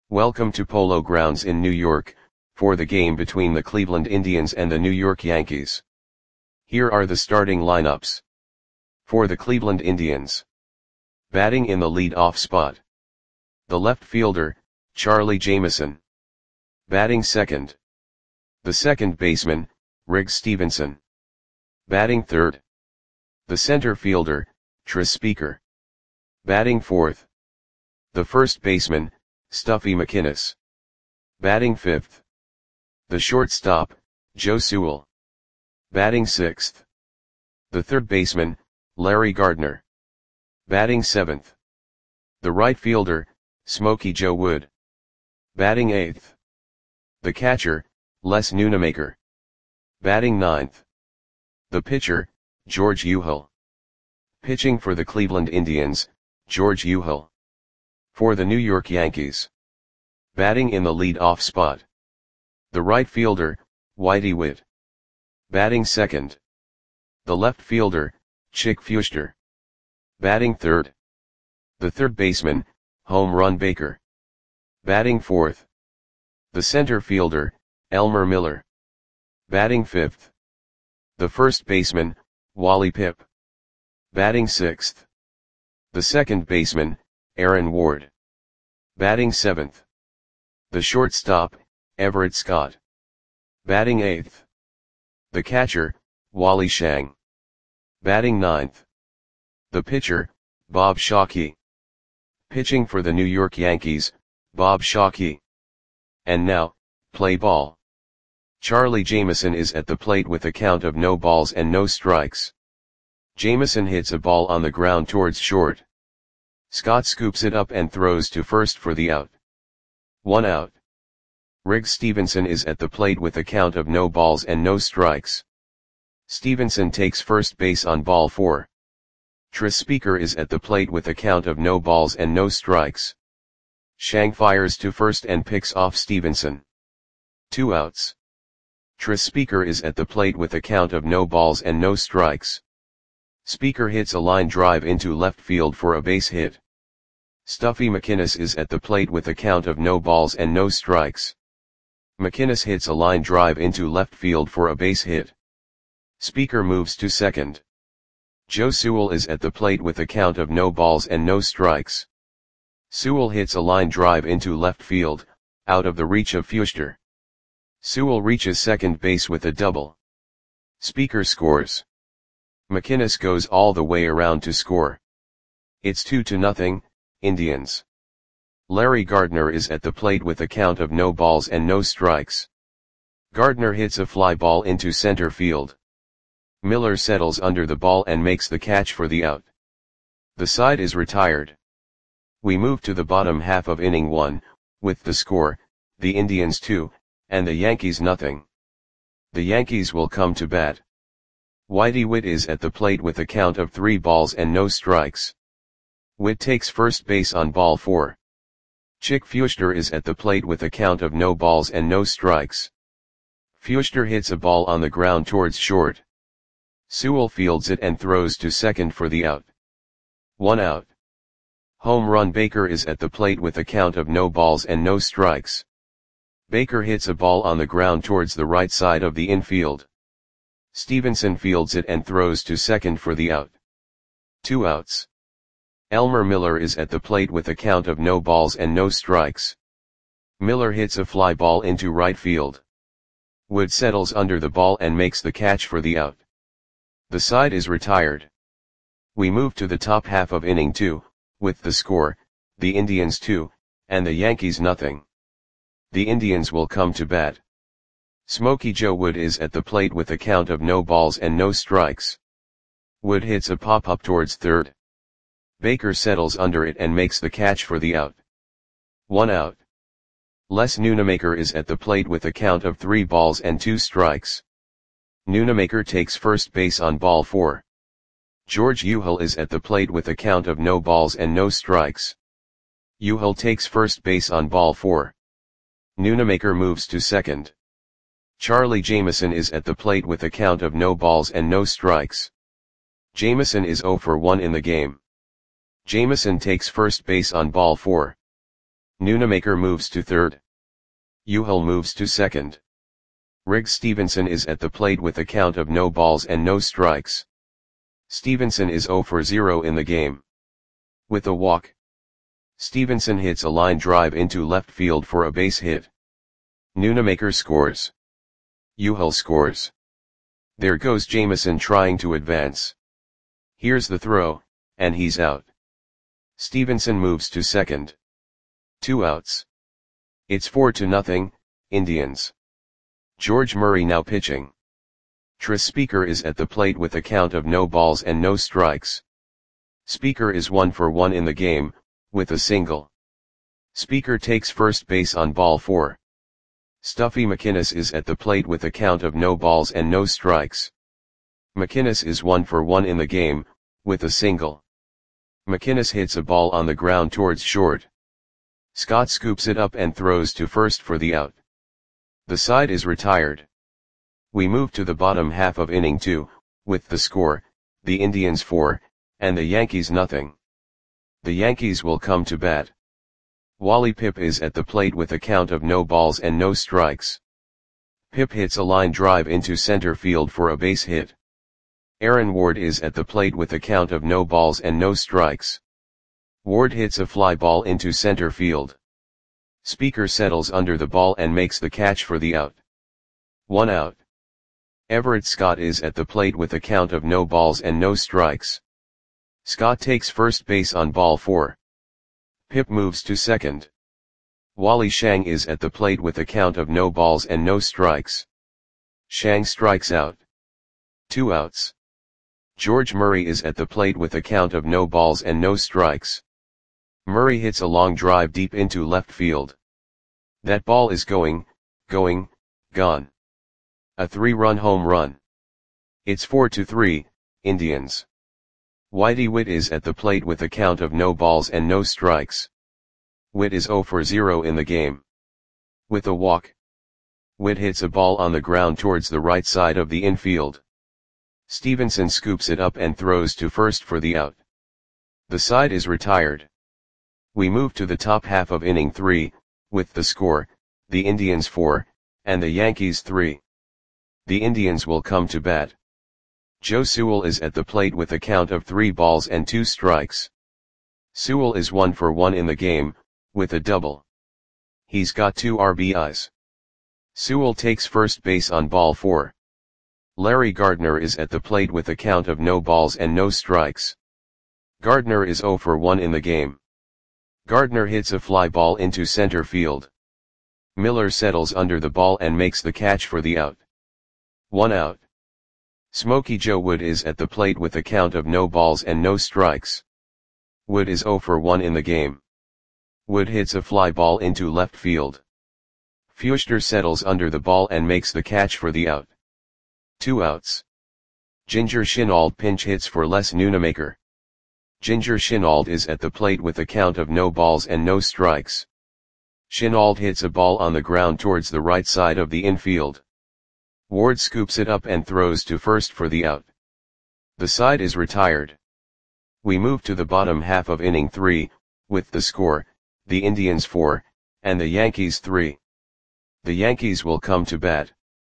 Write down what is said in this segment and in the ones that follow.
Welcome to Polo Grounds in New York, for the game between the Cleveland Indians and the New York Yankees. Here are the starting lineups. For the Cleveland Indians. Batting in the lead-off spot. The left fielder, Charlie Jameson. Batting second. The second baseman, Riggs Stephenson. Batting third. The center fielder, Tris Speaker. Batting fourth. The first baseman, Stuffy McInnis. Batting fifth. The shortstop, Joe Sewell. Batting sixth. The third baseman, Larry Gardner. Batting seventh. The right fielder, Smokey Joe Wood. Batting eighth. The catcher, Les Nunemaker. Batting ninth. The pitcher, George Uhill. Pitching for the Cleveland Indians, George Uhill. For the New York Yankees. Batting in the lead-off spot. The right fielder, Whitey Witt. Batting second. The left fielder, Chick Feuchter. Batting third. The third baseman, Home Run Baker. Batting fourth. The center fielder, Elmer Miller. Batting fifth. The first baseman, Wally Pipp. Batting sixth. The second baseman, Aaron Ward. Batting seventh. The shortstop, Everett Scott. Batting eighth. The catcher, Wally Shang. Batting ninth. The pitcher, Bob Shockey. Pitching for the New York Yankees, Bob Shockey. And now, play ball. Charlie Jameson is at the plate with a count of no balls and no strikes. Jameson hits a ball on the ground towards short. Scott scoops it up and throws to first for the out. 1 out. Riggs Stephenson is at the plate with a count of no balls and no strikes. Stephenson takes first base on ball 4. Tris Speaker is at the plate with a count of no balls and no strikes. Shang fires to first and picks off Stephenson. 2 outs. Tris Speaker is at the plate with a count of no balls and no strikes. Speaker hits a line drive into left field for a base hit. Stuffy McInnis is at the plate with a count of no balls and no strikes. McInnis hits a line drive into left field for a base hit. Speaker moves to second. Joe Sewell is at the plate with a count of no balls and no strikes. Sewell hits a line drive into left field, out of the reach of Feuchter. Sewell reaches second base with a double. Speaker scores. McInnis goes all the way around to score. It's 2-0, Indians. Larry Gardner is at the plate with a count of no balls and no strikes. Gardner hits a fly ball into center field. Miller settles under the ball and makes the catch for the out. The side is retired. We move to the bottom half of inning 1, with the score, the Indians 2, and the Yankees nothing. The Yankees will come to bat. Whitey Witt is at the plate with a count of 3 balls and no strikes. Witt takes first base on ball 4. Chick Feuchter is at the plate with a count of no balls and no strikes. Feuchter hits a ball on the ground towards short. Sewell fields it and throws to second for the out. 1 out. Home Run Baker is at the plate with a count of no balls and no strikes. Baker hits a ball on the ground towards the right side of the infield. Stephenson fields it and throws to second for the out. 2 outs. Elmer Miller is at the plate with a count of no balls and no strikes. Miller hits a fly ball into right field. Wood settles under the ball and makes the catch for the out. The side is retired. We move to the top half of inning 2, with the score, the Indians 2, and the Yankees nothing. The Indians will come to bat. Smokey Joe Wood is at the plate with a count of no balls and no strikes. Wood hits a pop-up towards third. Baker settles under it and makes the catch for the out. 1 out. Les Nunemaker is at the plate with a count of 3 balls and 2 strikes. Nunemaker takes first base on ball 4. George Uhill is at the plate with a count of no balls and no strikes. Uhill takes first base on ball 4. Nunemaker moves to second. Charlie Jameson is at the plate with a count of no balls and no strikes. Jameson is 0 for 1 in the game. Jameson takes first base on ball 4. Nunemaker moves to third. Uhill moves to second. Riggs Stevenson is at the plate with a count of no balls and no strikes. Stevenson is 0 for 0 in the game. With a walk, Stevenson hits a line drive into left field for a base hit. Nunemaker scores. Uhill scores. There goes Jameson trying to advance. Here's the throw, and he's out. Stevenson moves to second. 2 outs. It's 4-0, Indians. George Murray now pitching. Tris Speaker is at the plate with a count of no balls and no strikes. Speaker is 1 for 1 in the game, with a single. Speaker takes first base on ball 4. Stuffy McInnes is at the plate with a count of no balls and no strikes. McInnes is 1 for 1 in the game, with a single. McInnes hits a ball on the ground towards short. Scott scoops it up and throws to first for the out. The side is retired. We move to the bottom half of inning 2, with the score, the Indians 4, and the Yankees nothing. The Yankees will come to bat. Wally Pipp is at the plate with a count of no balls and no strikes. Pipp hits a line drive into center field for a base hit. Aaron Ward is at the plate with a count of no balls and no strikes. Ward hits a fly ball into center field. Speaker settles under the ball and makes the catch for the out. 1 out. Everett Scott is at the plate with a count of no balls and no strikes. Scott takes first base on ball 4. Pipp moves to second. Wally Shang is at the plate with a count of no balls and no strikes. Shang strikes out. 2 outs. George Murray is at the plate with a count of no balls and no strikes. Murray hits a long drive deep into left field. That ball is gone. A 3-run home run. It's 4-3, Indians. Whitey Witt is at the plate with a count of no balls and no strikes. Witt is 0 for 0 in the game. With a walk, Witt hits a ball on the ground towards the right side of the infield. Stevenson scoops it up and throws to first for the out. The side is retired. We move to the top half of inning 3, with the score, the Indians 4, and the Yankees 3. The Indians will come to bat. Joe Sewell is at the plate with a count of 3 balls and 2 strikes. Sewell is 1 for 1 in the game, with a double. He's got 2 RBIs. Sewell takes first base on ball 4. Larry Gardner is at the plate with a count of no balls and no strikes. Gardner is 0 for 1 in the game. Gardner hits a fly ball into center field. Miller settles under the ball and makes the catch for the out. 1 out. Smokey Joe Wood is at the plate with a count of no balls and no strikes. Wood is 0 for 1 in the game. Wood hits a fly ball into left field. Feuchter settles under the ball and makes the catch for the out. 2 outs. Ginger Chennault pinch hits for Les Nunemaker. Ginger Chennault is at the plate with a count of no balls and no strikes. Chennault hits a ball on the ground towards the right side of the infield. Ward scoops it up and throws to first for the out. The side is retired. We move to the bottom half of inning 3, with the score, the Indians 4, and the Yankees 3. The Yankees will come to bat.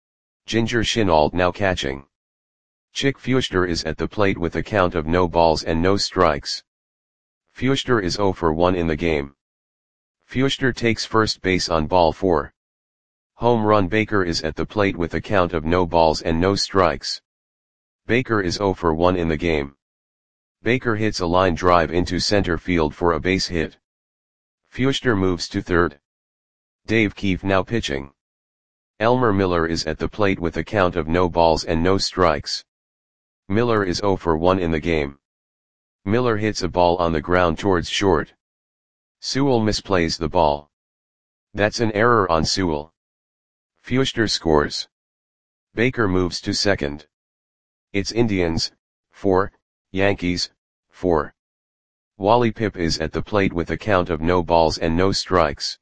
Ginger Chennault now catching. Chick Feuchter is at the plate with a count of no balls and no strikes. Feuchter is 0 for 1 in the game. Feuchter takes first base on ball 4. Home run Baker is at the plate with a count of no balls and no strikes. Baker is 0 for 1 in the game. Baker hits a line drive into center field for a base hit. Feuchter moves to third. Dave Keefe now pitching. Elmer Miller is at the plate with a count of no balls and no strikes. Miller is 0 for 1 in the game. Miller hits a ball on the ground towards short. Sewell misplays the ball. That's an error on Sewell. Feuchter scores. Baker moves to second. It's Indians, 4, Yankees, 4. Wally Pipp is at the plate with a count of no balls and no strikes.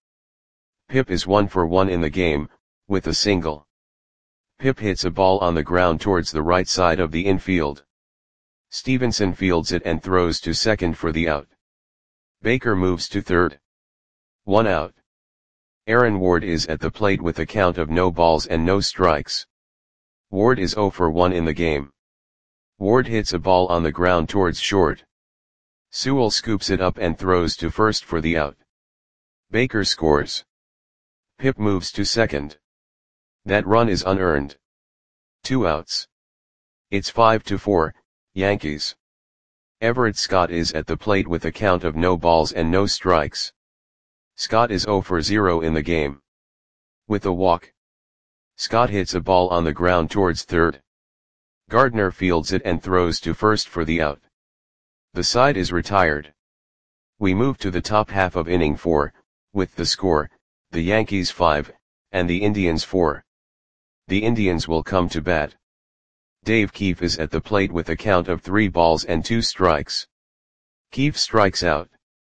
Pipp is 1 for 1 in the game, with a single. Pipp hits a ball on the ground towards the right side of the infield. Stevenson fields it and throws to second for the out. Baker moves to third. 1 out. Aaron Ward is at the plate with a count of no balls and no strikes. Ward is 0 for 1 in the game. Ward hits a ball on the ground towards short. Sewell scoops it up and throws to first for the out. Baker scores. Pip moves to second. That run is unearned. 2 outs. It's 5-4, Yankees. Everett Scott is at the plate with a count of no balls and no strikes. Scott is 0 for 0 in the game. With a walk. Scott hits a ball on the ground towards third. Gardner fields it and throws to first for the out. The side is retired. We move to the top half of inning 4, with the score, the Yankees 5, and the Indians 4. The Indians will come to bat. Dave Keefe is at the plate with a count of 3 balls and 2 strikes. Keefe strikes out.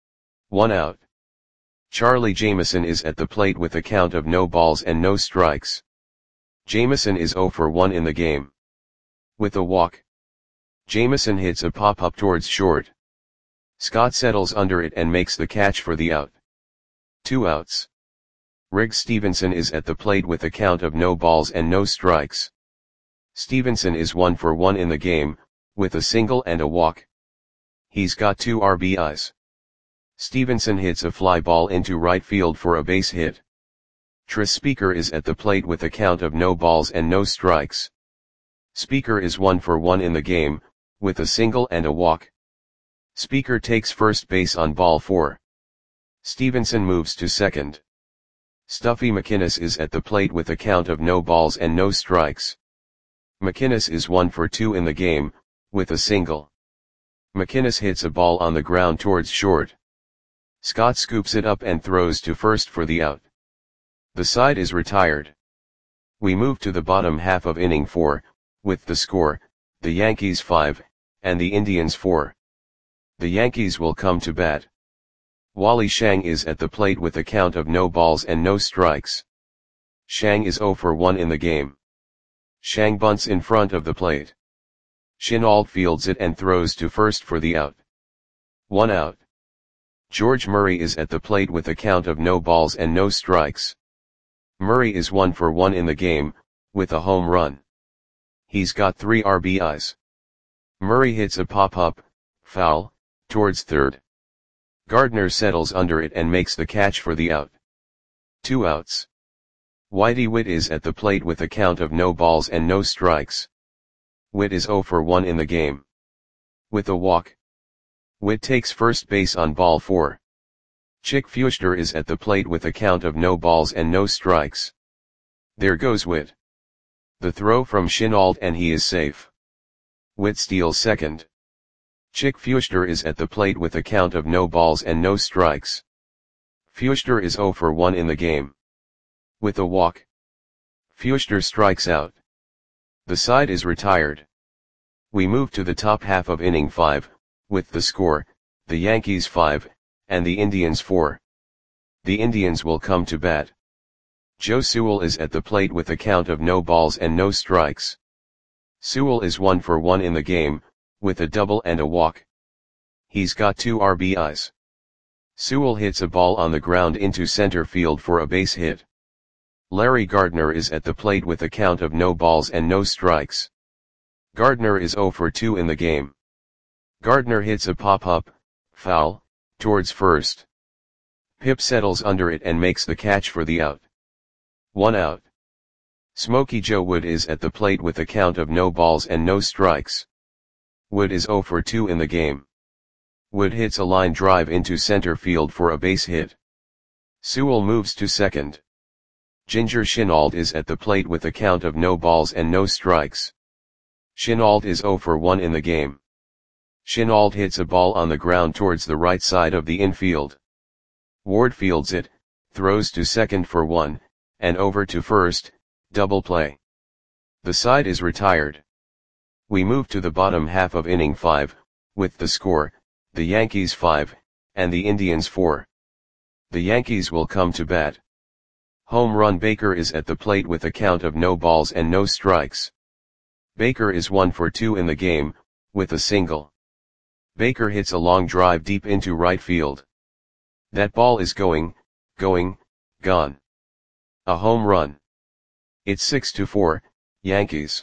1 out. Charlie Jameson is at the plate with a count of no balls and no strikes. Jameson is 0 for 1 in the game. With a walk. Jameson hits a pop-up towards short. Scott settles under it and makes the catch for the out. 2 outs. Riggs Stevenson is at the plate with a count of no balls and no strikes. Stevenson is 1 for 1 in the game, with a single and a walk. He's got 2 RBIs. Stevenson hits a fly ball into right field for a base hit. Tris Speaker is at the plate with a count of no balls and no strikes. Speaker is 1 for 1 in the game, with a single and a walk. Speaker takes first base on ball 4. Stevenson moves to second. Stuffy McInnes is at the plate with a count of no balls and no strikes. McInnes is 1 for 2 in the game, with a single. McInnes hits a ball on the ground towards short. Scott scoops it up and throws to first for the out. The side is retired. We move to the bottom half of inning 4, with the score, the Yankees 5, and the Indians 4. The Yankees will come to bat. Wally Shang is at the plate with a count of no balls and no strikes. Shang is 0 for 1 in the game. Shang bunts in front of the plate. Chennault fields it and throws to first for the out. 1 out. George Murray is at the plate with a count of no balls and no strikes. Murray is 1 for 1 in the game, with a home run. He's got 3 RBIs. Murray hits a pop-up, foul, towards third. Gardner settles under it and makes the catch for the out. 2 outs. Whitey Witt is at the plate with a count of no balls and no strikes. Witt is 0 for 1 in the game. With a walk. Witt takes first base on ball 4. Chick Feuchter is at the plate with a count of no balls and no strikes. There goes Witt. The throw from Chennault and he is safe. Witt steals second. Chick Feuchter is at the plate with a count of no balls and no strikes. Feuchter is 0 for 1 in the game. With a walk. Feuchter strikes out. The side is retired. We move to the top half of inning 5, with the score, the Yankees 5, and the Indians 4. The Indians will come to bat. Joe Sewell is at the plate with a count of no balls and no strikes. Sewell is 1 for 1 in the game, with a double and a walk. He's got 2 RBIs. Sewell hits a ball on the ground into center field for a base hit. Larry Gardner is at the plate with a count of no balls and no strikes. Gardner is 0 for 2 in the game. Gardner hits a pop-up, foul, towards first. Pip settles under it and makes the catch for the out. 1 out. Smokey Joe Wood is at the plate with a count of no balls and no strikes. Wood is 0 for 2 in the game. Wood hits a line drive into center field for a base hit. Sewell moves to second. Ginger Chennault is at the plate with a count of no balls and no strikes. Chennault is 0 for 1 in the game. Chennault hits a ball on the ground towards the right side of the infield. Ward fields it, throws to second for 1, and over to first, double play. The side is retired. We move to the bottom half of inning 5, with the score, the Yankees 5, and the Indians 4. The Yankees will come to bat. Home run Baker is at the plate with a count of no balls and no strikes. Baker is 1 for 2 in the game, with a single. Baker hits a long drive deep into right field. That ball is going, going, gone. A home run. It's 6-4, Yankees.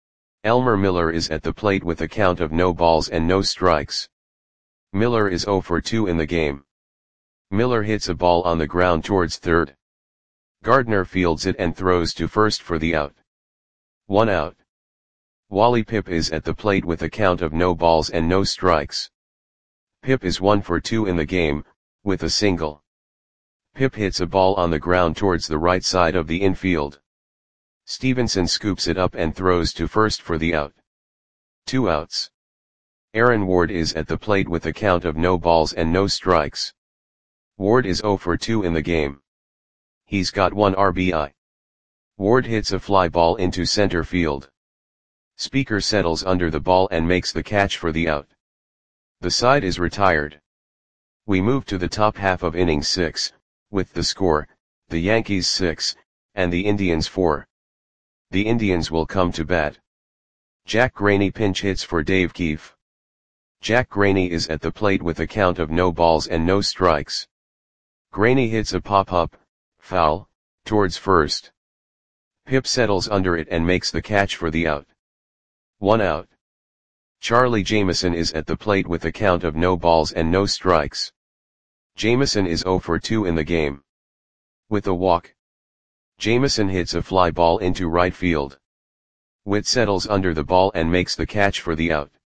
Elmer Miller is at the plate with a count of no balls and no strikes. Miller is 0 for 2 in the game. Miller hits a ball on the ground towards third. Gardner fields it and throws to first for the out. 1 out. Wally Pipp is at the plate with a count of no balls and no strikes. Pipp is 1 for 2 in the game, with a single. Pipp hits a ball on the ground towards the right side of the infield. Stevenson scoops it up and throws to first for the out. 2 outs. Aaron Ward is at the plate with a count of no balls and no strikes. Ward is 0 for 2 in the game. He's got 1 RBI. Ward hits a fly ball into center field. Speaker settles under the ball and makes the catch for the out. The side is retired. We move to the top half of inning 6, with the score, the Yankees 6, and the Indians 4. The Indians will come to bat. Jack Graney pinch hits for Dave Keefe. Jack Graney is at the plate with a count of no balls and no strikes. Graney hits a pop-up, foul, towards first. Pipp settles under it and makes the catch for the out. 1 out. Charlie Jameson is at the plate with a count of no balls and no strikes. Jameson is 0 for 2 in the game. With a walk. Jameson hits a fly ball into right field. Witt settles under the ball and makes the catch for the out.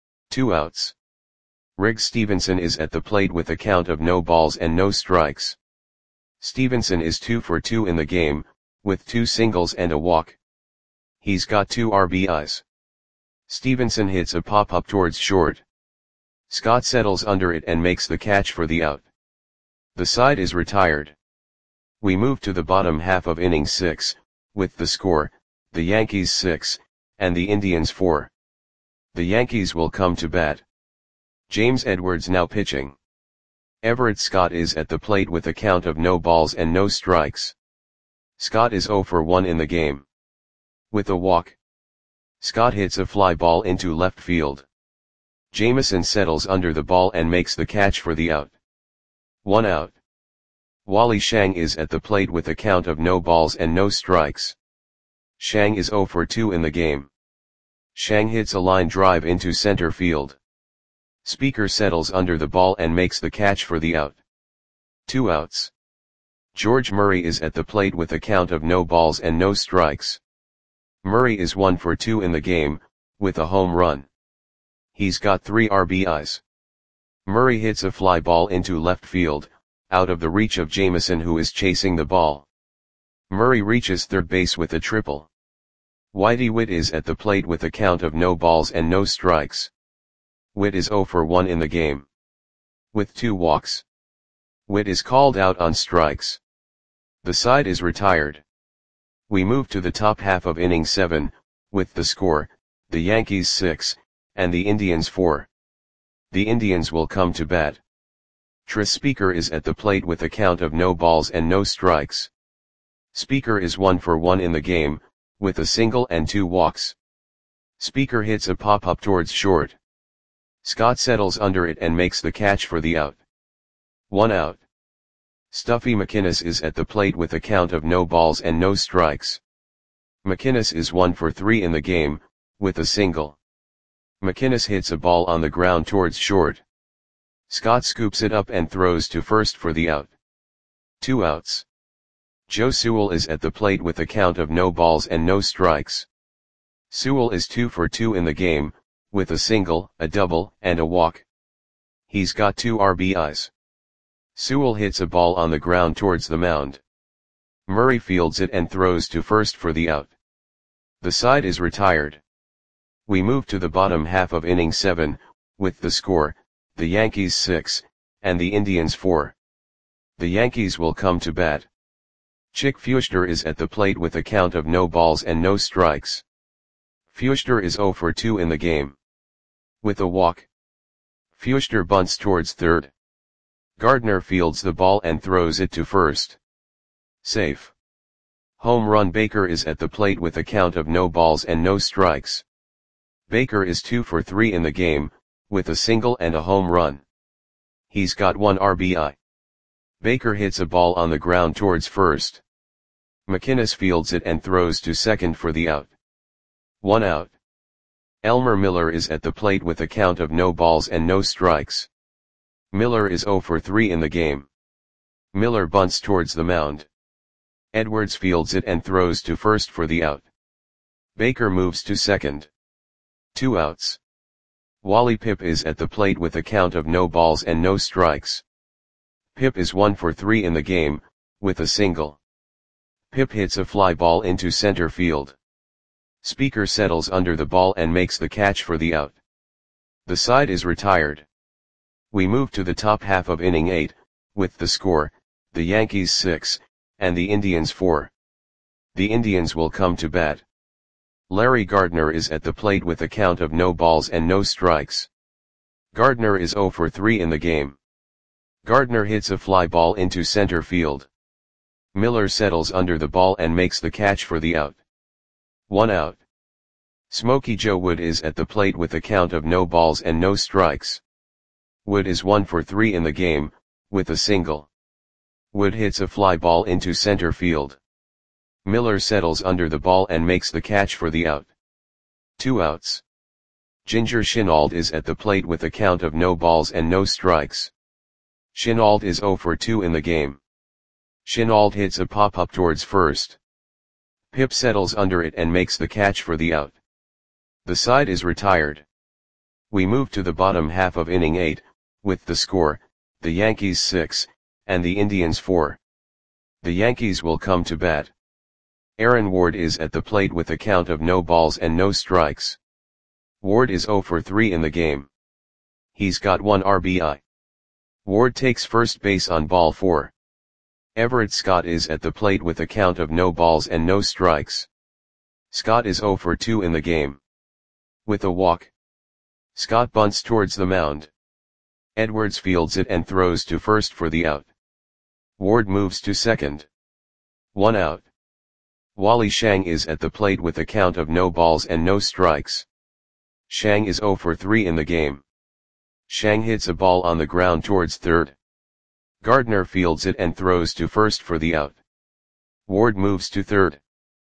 2 outs. Riggs Stevenson is at the plate with a count of no balls and no strikes. Stevenson is 2 for 2 in the game, with 2 singles and a walk. He's got 2 RBIs. Stevenson hits a pop-up towards short. Scott settles under it and makes the catch for the out. The side is retired. We move to the bottom half of inning 6, with the score, the Yankees 6, and the Indians 4. The Yankees will come to bat. James Edwards now pitching. Everett Scott is at the plate with a count of no balls and no strikes. Scott is 0 for 1 in the game. With a walk. Scott hits a fly ball into left field. Jameson settles under the ball and makes the catch for the out. 1 out. Wally Shang is at the plate with a count of no balls and no strikes. Shang is 0 for 2 in the game. Shang hits a line drive into center field. Speaker settles under the ball and makes the catch for the out. 2 outs. George Murray is at the plate with a count of no balls and no strikes. Murray is 1 for 2 in the game, with a home run. He's got 3 RBIs. Murray hits a fly ball into left field, out of the reach of Jameson who is chasing the ball. Murray reaches third base with a triple. Whitey Witt is at the plate with a count of no balls and no strikes. Witt is 0 for 1 in the game. With 2 walks. Witt is called out on strikes. The side is retired. We move to the top half of inning 7, with the score, the Yankees 6, and the Indians 4. The Indians will come to bat. Tris Speaker is at the plate with a count of no balls and no strikes. Speaker is 1 for 1 in the game, with a single and 2 walks. Speaker hits a pop-up towards short. Scott settles under it and makes the catch for the out. 1 out. Stuffy McInnes is at the plate with a count of no balls and no strikes. McInnes is 1 for 3 in the game, with a single. McInnes hits a ball on the ground towards short. Scott scoops it up and throws to first for the out. 2 outs. Joe Sewell is at the plate with a count of no balls and no strikes. Sewell is 2 for 2 in the game, with a single, a double, and a walk. He's got 2 RBIs. Sewell hits a ball on the ground towards the mound. Murray fields it and throws to first for the out. The side is retired. We move to the bottom half of inning 7, with the score, the Yankees 6, and the Indians 4. The Yankees will come to bat. Chick Feuchter is at the plate with a count of no balls and no strikes. Feuchter is 0 for 2 in the game. With a walk. Feuchter bunts towards third. Gardner fields the ball and throws it to first. Safe. Home run. Baker is at the plate with a count of no balls and no strikes. Baker is 2 for 3 in the game, with a single and a home run. He's got 1 RBI. Baker hits a ball on the ground towards first. McInnes fields it and throws to second for the out. 1 out. Elmer Miller is at the plate with a count of no balls and no strikes. Miller is 0 for 3 in the game. Miller bunts towards the mound. Edwards fields it and throws to first for the out. Baker moves to second. 2 outs. Wally Pipp is at the plate with a count of no balls and no strikes. Pipp is 1 for 3 in the game, with a single. Pipp hits a fly ball into center field. Speaker settles under the ball and makes the catch for the out. The side is retired. We move to the top half of inning 8, with the score, the Yankees 6, and the Indians 4. The Indians will come to bat. Larry Gardner is at the plate with a count of no balls and no strikes. Gardner is 0 for 3 in the game. Gardner hits a fly ball into center field. Miller settles under the ball and makes the catch for the out. 1 out. Smokey Joe Wood is at the plate with a count of no balls and no strikes. Wood is 1 for 3 in the game, with a single. Wood hits a fly ball into center field. Miller settles under the ball and makes the catch for the out. 2 outs. Ginger Shinault is at the plate with a count of no balls and no strikes. Shinault is 0 for 2 in the game. Shinault hits a pop-up towards first. Pipp settles under it and makes the catch for the out. The side is retired. We move to the bottom half of inning 8, with the score, the Yankees 6, and the Indians 4. The Yankees will come to bat. Aaron Ward is at the plate with a count of no balls and no strikes. Ward is 0 for 3 in the game. He's got 1 RBI. Ward takes first base on ball 4. Everett Scott is at the plate with a count of no balls and no strikes. Scott is 0 for 2 in the game. With a walk, Scott bunts towards the mound. Edwards fields it and throws to first for the out. Ward moves to second. 1 out. Wally Shang is at the plate with a count of no balls and no strikes. Shang is 0 for 3 in the game. Shang hits a ball on the ground towards third. Gardner fields it and throws to first for the out. Ward moves to third.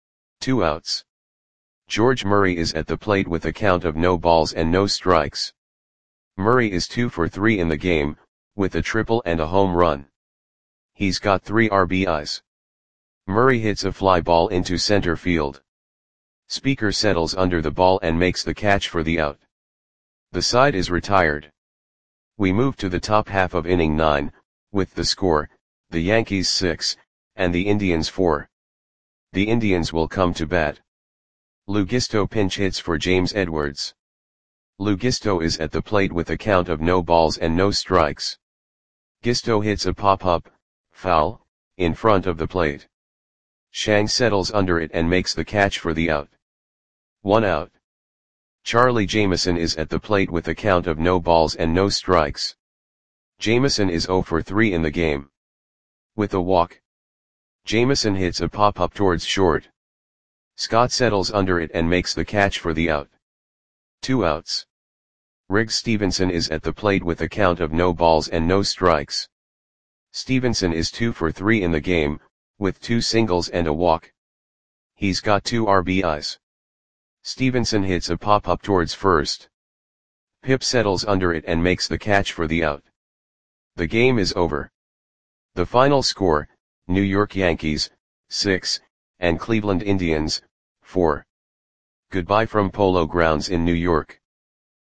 2 outs. George Murray is at the plate with a count of no balls and no strikes. Murray is 2 for 3 in the game, with a triple and a home run. He's got 3 RBIs. Murray hits a fly ball into center field. Speaker settles under the ball and makes the catch for the out. The side is retired. We move to the top half of inning 9, with the score, the Yankees 6, and the Indians 4. The Indians will come to bat. Lou Gisto pinch hits for James Edwards. Lou Gisto is at the plate with a count of no balls and no strikes. Gisto hits a pop-up, foul, in front of the plate. Shang settles under it and makes the catch for the out. 1 out. Charlie Jameson is at the plate with a count of no balls and no strikes. Jameson is 0 for 3 in the game. With a walk, Jameson hits a pop-up towards short. Scott settles under it and makes the catch for the out. 2 outs. Riggs Stevenson is at the plate with a count of no balls and no strikes. Stevenson is 2 for 3 in the game, with 2 singles and a walk. He's got 2 RBIs. Stevenson hits a pop-up towards first. Pipp settles under it and makes the catch for the out. The game is over. The final score, New York Yankees, 6, and Cleveland Indians, 4. Goodbye from Polo Grounds in New York.